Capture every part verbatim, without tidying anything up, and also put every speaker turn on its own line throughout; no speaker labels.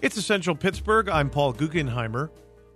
It's Essential Pittsburgh. I'm Paul Guggenheimer.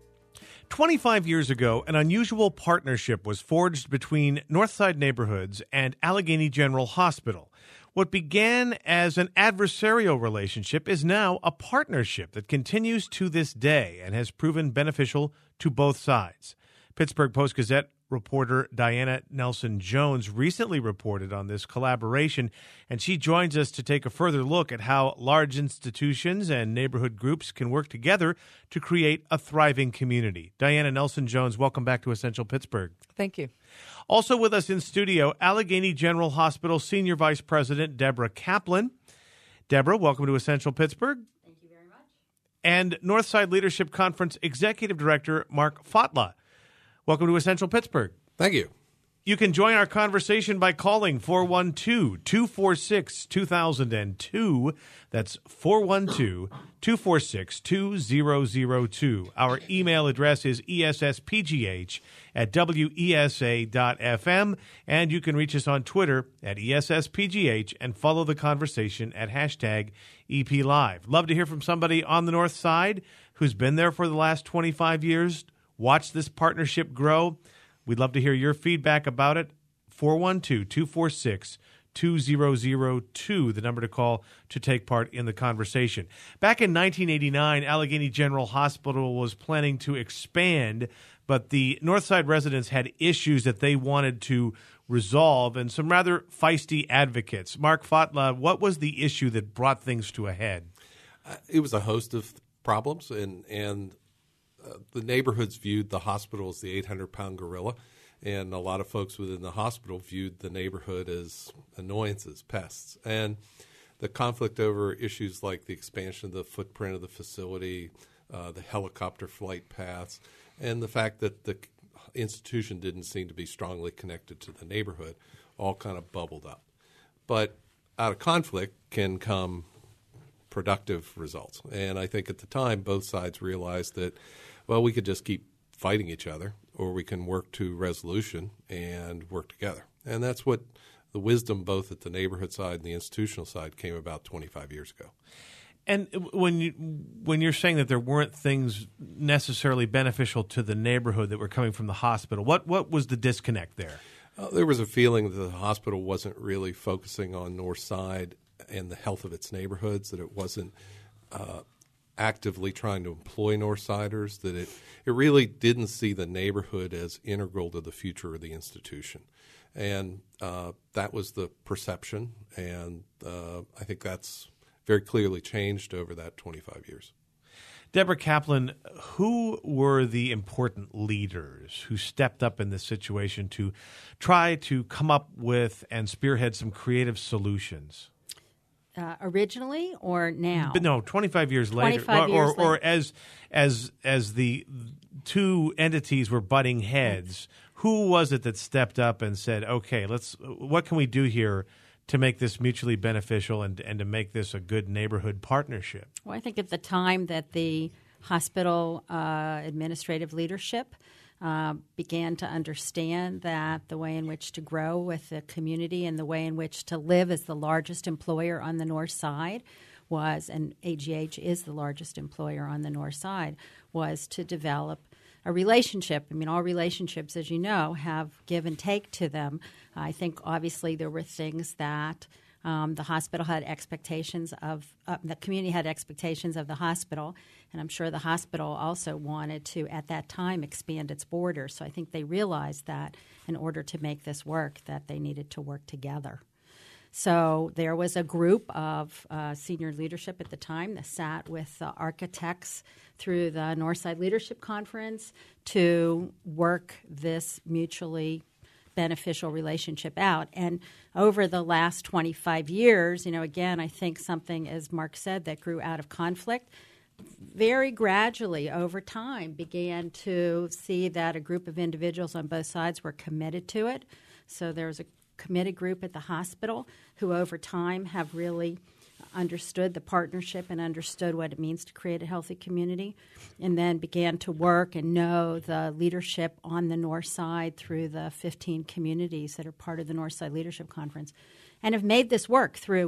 twenty-five years ago, an unusual partnership was forged between Northside Neighborhoods and Allegheny General Hospital. What began as an adversarial relationship is now a partnership that continues to this day and has proven beneficial to both sides. Pittsburgh Post-Gazette reporter Diana Nelson-Jones recently reported on this collaboration, and she joins us to take a further look at how large institutions and neighborhood groups can work together to create a thriving community. Diana Nelson-Jones, welcome back to Essential Pittsburgh.
Thank you.
Also with us in studio, Allegheny General Hospital Senior Vice President Deborah Kaplan. Deborah, welcome to Essential Pittsburgh.
Thank you very much.
And Northside Leadership Conference Executive Director Mark Fotla. Welcome to Essential Pittsburgh.
Thank you.
You can join our conversation by calling four one two, two four six, two thousand two. That's four one two, two four six, two zero zero two. Our email address is E S S P G H at W E S A dot F M, and you can reach us on Twitter at E S S P G H and follow the conversation at hashtag E P Live. Love to hear from somebody on the North Side who's been there for the last twenty-five years. Watch this partnership grow. We'd love to hear your feedback about it. four one two, two four six, two zero zero two, the number to call to take part in the conversation. Back in nineteen eighty-nine, Allegheny General Hospital was planning to expand, but the Northside residents had issues that they wanted to resolve and some rather feisty advocates. Mark Fotla, what was the issue that brought things to a head?
Uh, it was a host of problems, and and Uh, the neighborhoods viewed the hospital as the eight hundred pound gorilla, and a lot of folks within the hospital viewed the neighborhood as annoyances, pests. And the conflict over issues like the expansion of the footprint of the facility, uh, the helicopter flight paths, and the fact that the institution didn't seem to be strongly connected to the neighborhood all kind of bubbled up. But out of conflict can come productive results. And I think at the time, both sides realized that, well, we could just keep fighting each other, or we can work to resolution and work together. And that's what the wisdom both at the neighborhood side and the institutional side came about twenty-five years ago.
And when you when you're saying that there weren't things necessarily beneficial to the neighborhood that were coming from the hospital, what what was the disconnect there?
Uh, there was a feeling that the hospital wasn't really focusing on North Side and the health of its neighborhoods, that it wasn't uh, actively trying to employ Northsiders, that it, it really didn't see the neighborhood as integral to the future of the institution. And uh, that was the perception, and uh, I think that's very clearly changed over that twenty-five years.
Deborah Kaplan, who were the important leaders who stepped up in this situation to try to come up with and spearhead some creative solutions?
Uh, originally or now?
But no, twenty-five years later,
twenty-five
or,
years
or, or
later.
as as as the two entities were butting heads, who was it that stepped up and said, "Okay, let's. What can we do here to make this mutually beneficial and and to make this a good neighborhood partnership?"
Well, I think at the time that the hospital uh, administrative leadership Uh, began to understand that the way in which to grow with the community and the way in which to live as the largest employer on the North Side was, and A G H is the largest employer on the North Side, was to develop a relationship. I mean, all relationships, as you know, have give and take to them. I think obviously there were things that Um, the hospital had expectations of uh, – the community had expectations of the hospital, and I'm sure the hospital also wanted to, at that time, expand its borders. So I think they realized that in order to make this work, that they needed to work together. So there was a group of uh, senior leadership at the time that sat with the architects through the Northside Leadership Conference to work this mutually beneficial relationship out. And over the last twenty-five years, you know, again, I think something, as Mark said, that grew out of conflict, very gradually over time began to see that a group of individuals on both sides were committed to it. So there was a committed group at the hospital who over time have really understood the partnership and understood what it means to create a healthy community, and then began to work and know the leadership on the North Side through the fifteen communities that are part of the North Side Leadership Conference, and have made this work through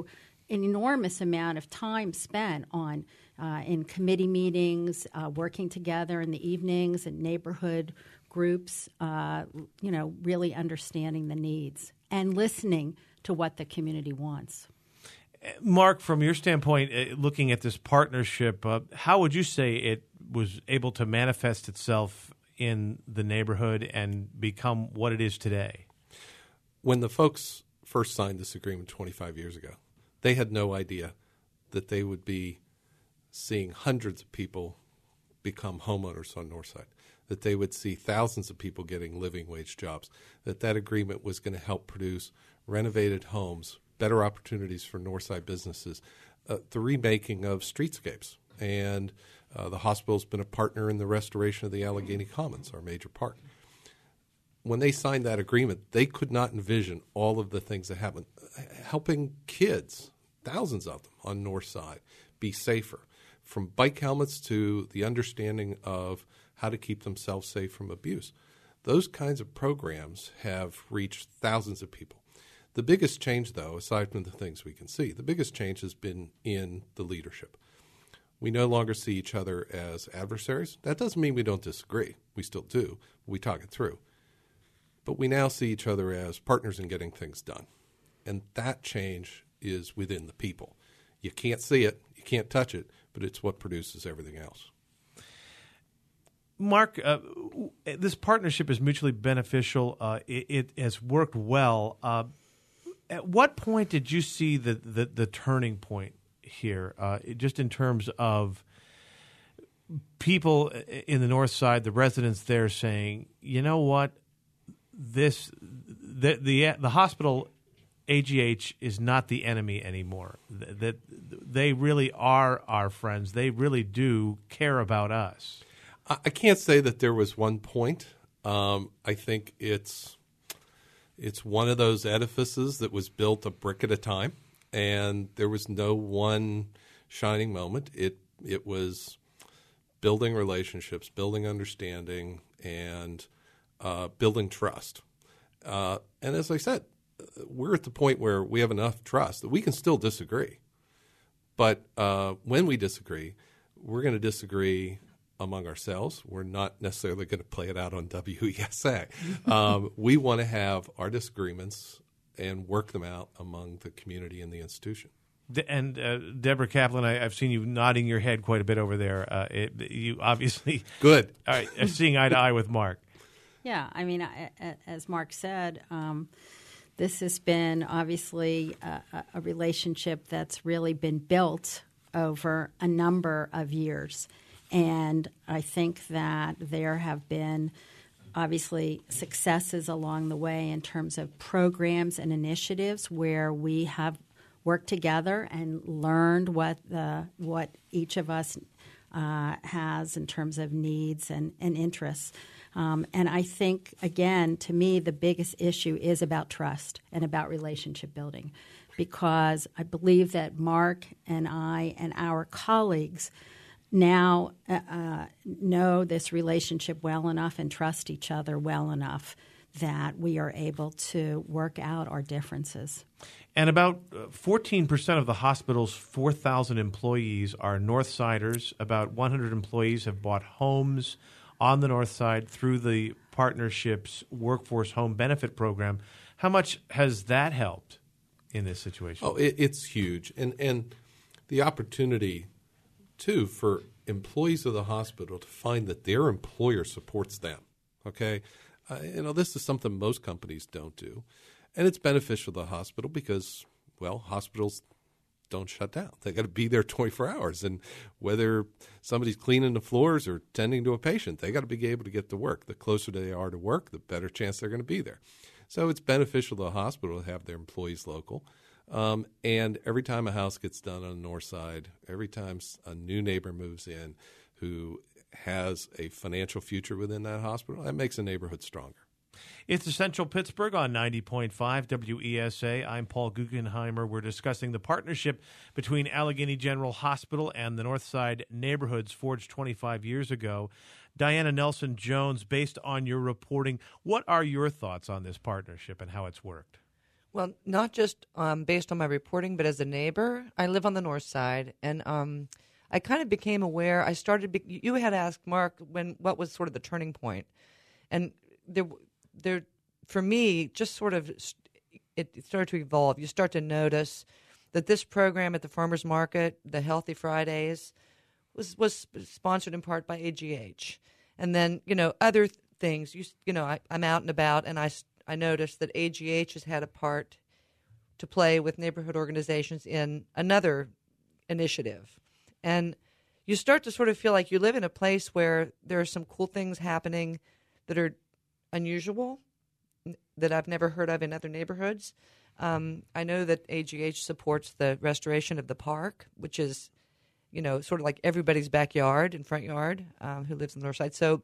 an enormous amount of time spent on uh, in committee meetings, uh, working together in the evenings and neighborhood groups, uh, you know, really understanding the needs and listening to what the community wants.
Mark, from your standpoint, uh, looking at this partnership, uh, how would you say it was able to manifest itself in the neighborhood and become what it is today?
When the folks first signed this agreement twenty-five years ago, they had no idea that they would be seeing hundreds of people become homeowners on Northside, that they would see thousands of people getting living wage jobs, that that agreement was going to help produce renovated homes, better opportunities for Northside businesses, uh, the remaking of streetscapes. And uh, the hospital's been a partner in the restoration of the Allegheny Commons, our major park. When they signed that agreement, they could not envision all of the things that happened. Helping kids, thousands of them on Northside, be safer, from bike helmets to the understanding of how to keep themselves safe from abuse. Those kinds of programs have reached thousands of people. The biggest change, though, aside from the things we can see, the biggest change has been in the leadership. We no longer see each other as adversaries. That doesn't mean we don't disagree. We still do. We talk it through. But we now see each other as partners in getting things done. And that change is within the people. You can't see it, you can't touch it, but it's what produces everything else.
Mark, uh, this partnership is mutually beneficial. Uh, it, it has worked well. Uh, at what point did you see the, the, the turning point here, uh, just in terms of people in the North Side, the residents there saying, you know what, this the the, the hospital A G H is not the enemy anymore, that they really are our friends. They really do care about us.
I can't say that there was one point. Um, I think it's it's one of those edifices that was built a brick at a time, and there was no one shining moment. It it was building relationships, building understanding, and uh, building trust. Uh, and as I said, we're at the point where we have enough trust that we can still disagree. But uh, when we disagree, we're going to disagree among ourselves. We're not necessarily going to play it out on W E S A. Um, we want to have our disagreements and work them out among the community and the institution.
And uh, Deborah Kaplan, I, I've seen you nodding your head quite a bit over there. Uh, it, you obviously
good.
All right, are seeing eye to eye with Mark.
Yeah, I mean, I, as Mark said, um, this has been obviously a, a relationship that's really been built over a number of years. And I think that there have been obviously successes along the way in terms of programs and initiatives where we have worked together and learned what the what each of us uh, has in terms of needs and, and interests. Um, and I think, again, to me, the biggest issue is about trust and about relationship building, because I believe that Mark and I and our colleagues now uh, know this relationship well enough and trust each other well enough that we are able to work out our differences.
And about fourteen percent of the hospital's four thousand employees are Northsiders. About one hundred employees have bought homes on the North Side through the partnership's workforce home benefit program. How much has that helped in this situation?
Oh, it, it's huge. And, and the opportunity too, for employees of the hospital to find that their employer supports them, okay? Uh, you know, this is something most companies don't do. And it's beneficial to the hospital because, well, hospitals don't shut down. They got to be there twenty-four hours. And whether somebody's cleaning the floors or tending to a patient, they got to be able to get to work. The closer they are to work, the better chance they're going to be there. So it's beneficial to the hospital to have their employees local. Um, and every time a house gets done on the North Side, every time a new neighbor moves in who has a financial future within that hospital, that makes a neighborhood stronger.
It's Essential Pittsburgh on ninety point five W E S A. I'm Paul Guggenheimer. We're discussing the partnership between Allegheny General Hospital and the North Side neighborhoods forged twenty-five years ago. Diana Nelson-Jones, based on your reporting, what are your thoughts on this partnership and how it's worked?
Well, not just um, based on my reporting, but as a neighbor. I live on the north side, and um, I kind of became aware. I started. Be- you had asked Mark when what was sort of the turning point, and there, there, for me, just sort of it started to evolve. You start to notice that this program at the farmers market, the Healthy Fridays, was was sponsored in part by A G H, and then you know other th- things. You you know I, I'm out and about, and I. I noticed that A G H has had a part to play with neighborhood organizations in another initiative. And you start to sort of feel like you live in a place where there are some cool things happening that are unusual, that I've never heard of in other neighborhoods. Um, I know that A G H supports the restoration of the park, which is, you know, sort of like everybody's backyard and front yard um, who lives on the north side. So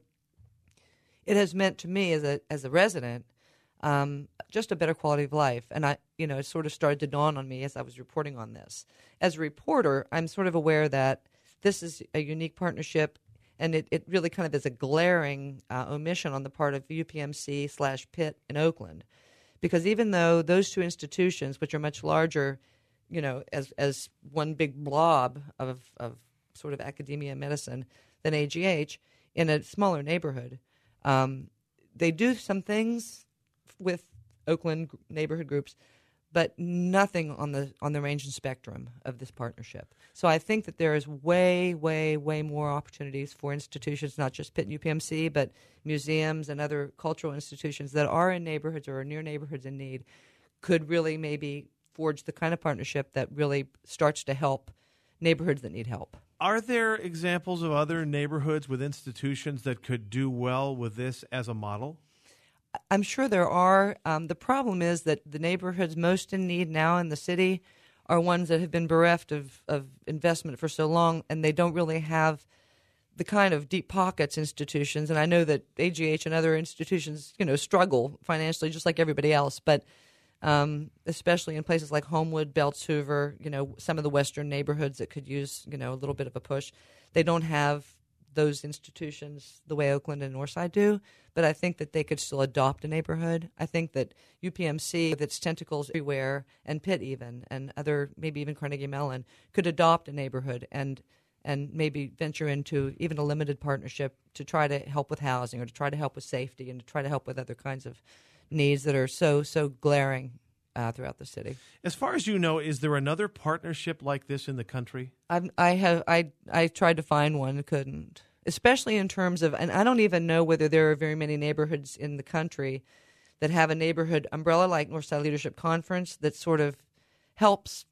it has meant to me as a as a resident Um, just a better quality of life. And I, you know, it sort of started to dawn on me as I was reporting on this. As a reporter, I'm sort of aware that this is a unique partnership, and it, it really kind of is a glaring uh, omission on the part of U P M C slash Pitt in Oakland. Because even though those two institutions, which are much larger, you know, as as one big blob of, of sort of academia and medicine than A G H, in a smaller neighborhood, um, they do some things with Oakland neighborhood groups, but nothing on the on the range and spectrum of this partnership. So I think that there is way, way, way more opportunities for institutions, not just Pitt and U P M C, but museums and other cultural institutions that are in neighborhoods or are near neighborhoods in need, could really maybe forge the kind of partnership that really starts to help neighborhoods that need help.
Are there examples of other neighborhoods with institutions that could do well with this as a model?
I'm sure there are. Um, the problem is that the neighborhoods most in need now in the city are ones that have been bereft of, of investment for so long, and they don't really have the kind of deep pockets institutions. And I know that A G H and other institutions, you know, struggle financially just like everybody else, but um, especially in places like Homewood, Belts Hoover, you know, some of the western neighborhoods that could use, you know, a little bit of a push. They don't have those institutions the way Oakland and Northside do, but I think that they could still adopt a neighborhood. I think that U P M C, with its tentacles everywhere, and Pitt even, and other, maybe even Carnegie Mellon, could adopt a neighborhood and and maybe venture into even a limited partnership to try to help with housing or to try to help with safety and to try to help with other kinds of needs that are so, so glaring uh, throughout the city.
As far as you know, is there another partnership like this in the country?
I've, I have I I tried to find one, couldn't. Especially in terms of, and I don't even know whether there are very many neighborhoods in the country that have a neighborhood umbrella like Northside Leadership Conference that sort of helps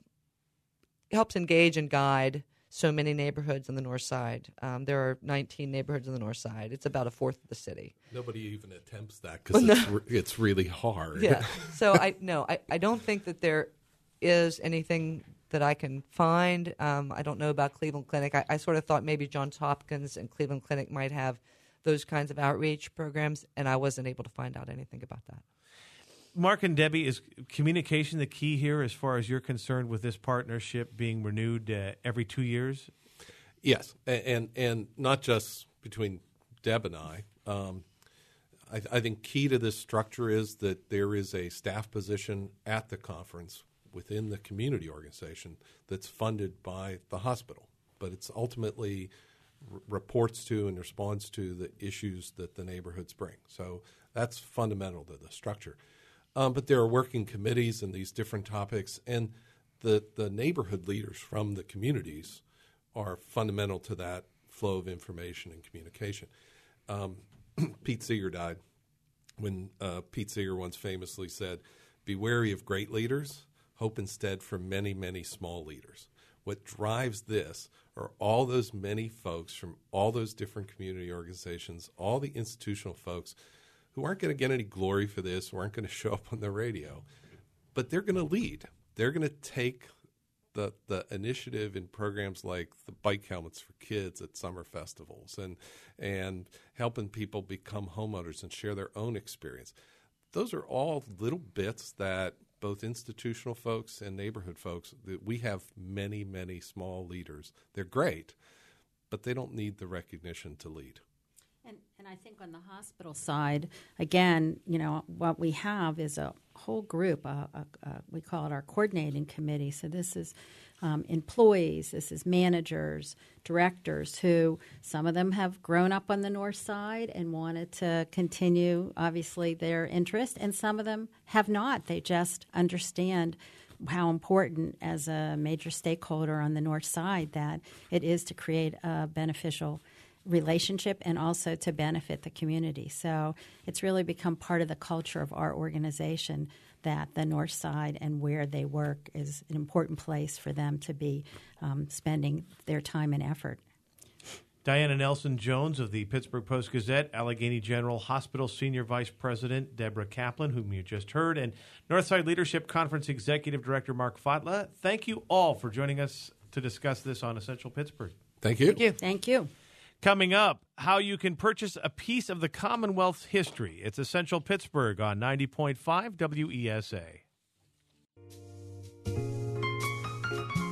helps engage and guide so many neighborhoods on the north side. Um, there are nineteen neighborhoods on the north side. It's about a fourth of the city.
Nobody even attempts that because well, it's, no. re- it's really hard.
Yeah. So I no, I, I don't think that there is anything that I can find. Um, I don't know about Cleveland Clinic. I, I sort of thought maybe Johns Hopkins and Cleveland Clinic might have those kinds of outreach programs, and I wasn't able to find out anything about that.
Mark and Debbie, is communication the key here as far as you're concerned with this partnership being renewed uh, every two years?
Yes, and, and and not just between Deb and I. Um, I, I think key to this structure is that there is a staff position at the conference within the community organization that's funded by the hospital, but it's ultimately r- reports to and responds to the issues that the neighborhoods bring. So that's fundamental to the structure. Um, but there are working committees in these different topics, and the, the neighborhood leaders from the communities are fundamental to that flow of information and communication. Um, Pete Seeger died when uh, Pete Seeger once famously said, "Be wary of great leaders, hope instead for many, many small leaders." What drives this are all those many folks from all those different community organizations, all the institutional folks who aren't going to get any glory for this, who aren't going to show up on the radio, but they're going to lead. They're going to take the the initiative in programs like the bike helmets for kids at summer festivals and and helping people become homeowners and share their own experience. Those are all little bits that both institutional folks and neighborhood folks, that we have many, many small leaders. They're great, but they don't need the recognition to lead.
And, And I think on the hospital side, again, you know, what we have is a whole group. Uh, uh, uh, we call it our coordinating committee. So this is um, employees, this is managers, directors who some of them have grown up on the north side and wanted to continue, obviously, their interest, and some of them have not. They just understand how important as a major stakeholder on the north side that it is to create a beneficial relationship and also to benefit the community. So it's really become part of the culture of our organization that the north side and where they work is an important place for them to be um, spending their time and effort.
Diana Nelson-Jones of the Pittsburgh Post-Gazette, Allegheny General Hospital Senior Vice President Deborah Kaplan, whom you just heard, and Northside Leadership Conference Executive Director Mark Fatla. Thank you all for joining us to discuss this on Essential Pittsburgh.
Thank you.
Thank you.
Thank you.
Coming up, how you can purchase a piece of the Commonwealth's history. It's Essential Pittsburgh on ninety point five W E S A.